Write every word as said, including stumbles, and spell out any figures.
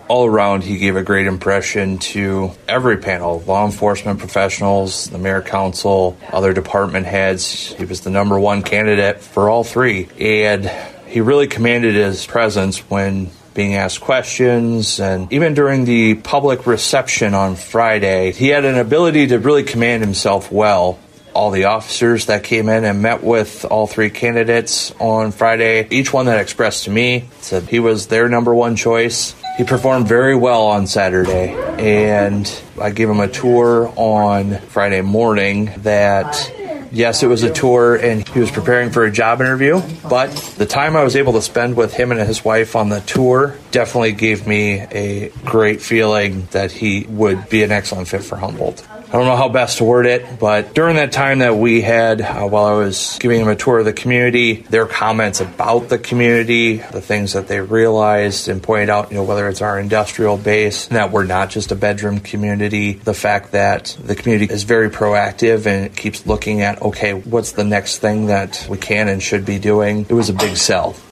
all around, he gave a great impression to every panel, law enforcement professionals, the mayor council, other department heads. He was the number one candidate for all three. And he really commanded his presence when being asked questions, and even during the public reception on Friday, he had an ability to really command himself well. All the officers that came in and met with all three candidates on Friday, each one that expressed to me said he was their number one choice. He performed very well on Saturday, and I gave him a tour on Friday morning that, yes, it was a tour, and he was preparing for a job interview, but the time I was able to spend with him and his wife on the tour definitely gave me a great feeling that he would be an excellent fit for Humboldt. I don't know how best to word it, but during that time that we had uh, while I was giving him a tour of the community, their comments about the community, the things that they realized and pointed out, you know, whether it's our industrial base, that we're not just a bedroom community, the fact that the community is very proactive and it keeps looking at, okay, what's the next thing that we can and should be doing? It was a big sell.